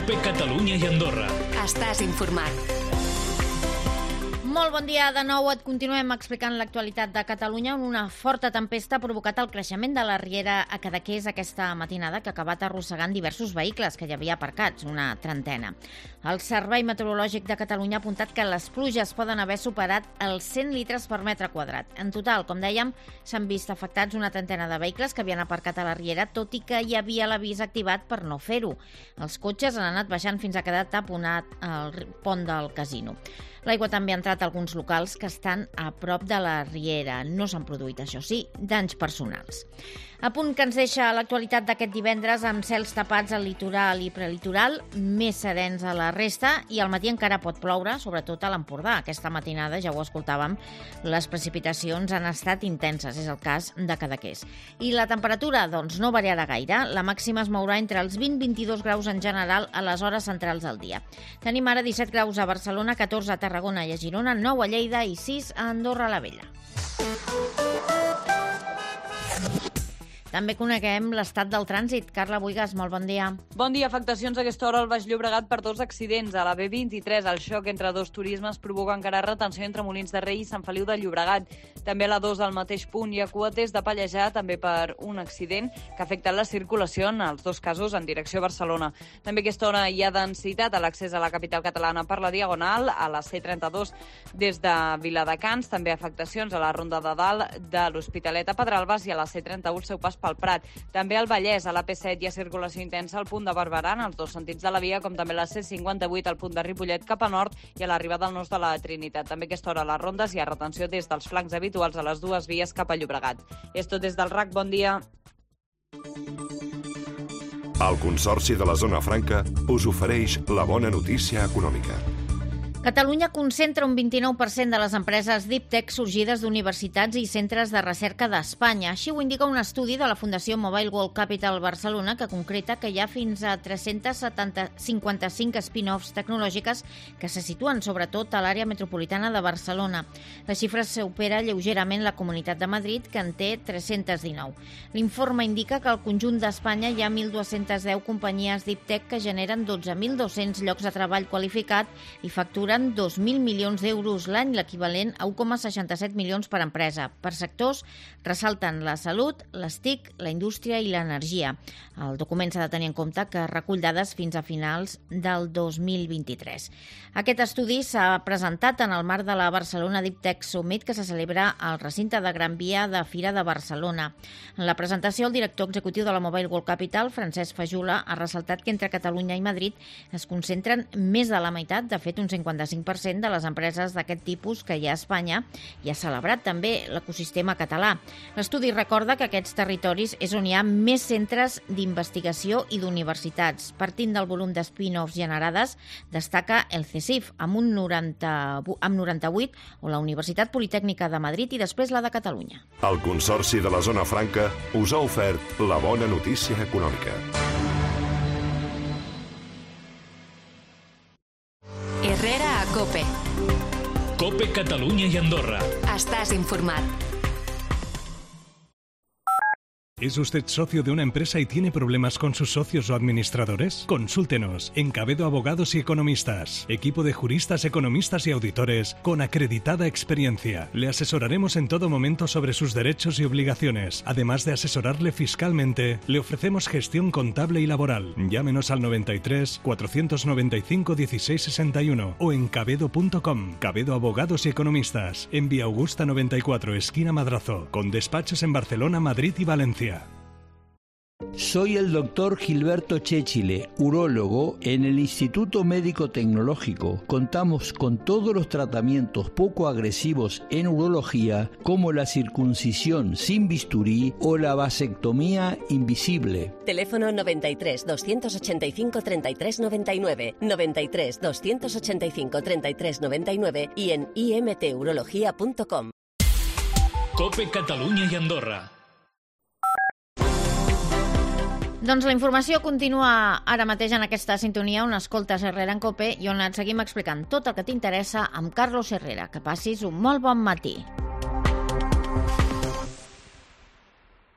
COPE Catalunya i Andorra. Estàs informat. Molt bon dia de nou. Et continuem explicant l'actualitat de Catalunya on una forta tempesta ha provocat el creixement de la riera a Cadaqués aquesta matinada que ha acabat arrossegant diversos vehicles que hi havia aparcats, una trentena. El Servei Meteorològic de Catalunya ha apuntat que les pluges poden haver superat els 100 litres per metre quadrat. En total, com dèiem, s'han vist afectats una trentena de vehicles que havien aparcat a la riera, tot i que hi havia l'avís activat per no fer-ho. Els cotxes han anat baixant fins a quedar taponat al pont del casino. L'aigua també ha entrat a alguns locals que estan a prop de la riera. No s'han produït, això sí, danys personals. A punt que ens deixa l'actualitat d'aquest divendres amb cels tapats al litoral i prelitoral, més serens a la resta i al matí encara pot ploure, sobretot a l'Empordà. Aquesta matinada, ja ho escoltàvem, les precipitacions han estat intenses, és el cas de Cadaqués. I la temperatura, doncs, no variarà gaire. La màxima es mourà entre els 20 i 22 graus en general a les hores centrals del dia. Tenim ara 17 graus a Barcelona, 14 a Tarragona i a Girona, 9 a Lleida i 6 a Andorra la Vella. També coneguem l'estat del trànsit. Carla Buigas, molt bon dia. Bon dia. Afectacions a aquesta hora al Baix Llobregat per dos accidents. A la B23, el xoc entre dos turismes provoca encara retenció entre Molins de Rei i Sant Feliu de Llobregat. També a la 2 al mateix punt hi ha cuetes de Pallejà, també per un accident que ha afectat la circulació en els dos casos en direcció a Barcelona. També a aquesta hora hi ha densitat a l'accés a la capital catalana per la Diagonal, a la C32 des de Viladecans, també afectacions a la Ronda de Dalt de l'Hospitalet a Pedralbes i a la C31 seu pas pel Prat. També al Vallès, a la P7 hi ha circulació intensa al punt de Barberà en els dos sentits de la via, com també la C58 al punt de Ripollet cap a nord i a l'arribada al nus de la Trinitat. També a aquesta hora a les rondes hi ha retenció des dels flancs habituals a les dues vies cap a Llobregat. És tot des del RAC, bon dia. El Consorci de la Zona Franca us ofereix la bona notícia econòmica. Catalunya concentra un 29% de les empreses Deep Tech sorgides d'universitats i centres de recerca d'Espanya. Així ho indica un estudi de la Fundació Mobile World Capital Barcelona que concreta que hi ha fins a 355 spin-offs tecnològiques que se situen sobretot a l'àrea metropolitana de Barcelona. La xifra supera lleugerament la Comunitat de Madrid, que en té 319. L'informe indica que al conjunt d'Espanya hi ha 1.210 companyies Deep Tech que generen 12.200 llocs de treball qualificat i facturen 2.000 milions d'euros l'any, l'equivalent a 1,67 milions per empresa. Per sectors, ressalten la salut, les TIC, la indústria i l'energia. El document s'ha de tenir en compte que recull dades fins a finals del 2023. Aquest estudi s'ha presentat en el marc de la Barcelona Deep Tech Summit que se celebra al recinte de Gran Via de Fira de Barcelona. En la presentació, el director executiu de la Mobile World Capital, Francesc Fajula, ha ressaltat que entre Catalunya i Madrid es concentren més de la meitat, de fet un 55% de les empreses d'aquest tipus que hi ha a Espanya, i ha celebrat també l'ecosistema català. L'estudi recorda que aquests territoris és on hi ha més centres d'investigació i d'universitats. Partint del volum d'spin-offs generades, destaca el CSIF amb 98, o la Universitat Politècnica de Madrid i després la de Catalunya. El Consorci de la Zona Franca us ha ofert la bona notícia econòmica. Herrera a COPE. COPE Catalunya i Andorra. Estàs informat. ¿Es usted socio de una empresa y tiene problemas con sus socios o administradores? Consúltenos en Cabedo Abogados y Economistas, equipo de juristas, economistas y auditores con acreditada experiencia. Le asesoraremos en todo momento sobre sus derechos y obligaciones. Además de asesorarle fiscalmente, le ofrecemos gestión contable y laboral. Llámenos al 93 495 1661 o en cabedo.com. Cabedo Abogados y Economistas, en Vía Augusta 94, esquina Madrazo, con despachos en Barcelona, Madrid y Valencia. Soy el doctor Gilberto Chéchile, urólogo en el Instituto Médico Tecnológico. Contamos con todos los tratamientos poco agresivos en urología, como la circuncisión sin bisturí o la vasectomía invisible. Teléfono 93 285 33 99, 93 285 33 99 y en imturología.com. COPE Catalunya i Andorra. Doncs la informació continua ara mateix en aquesta sintonia on escoltes Herrera en COPE i on et seguim explicant tot el que t'interessa amb Carlos Herrera. Que passis un molt bon matí.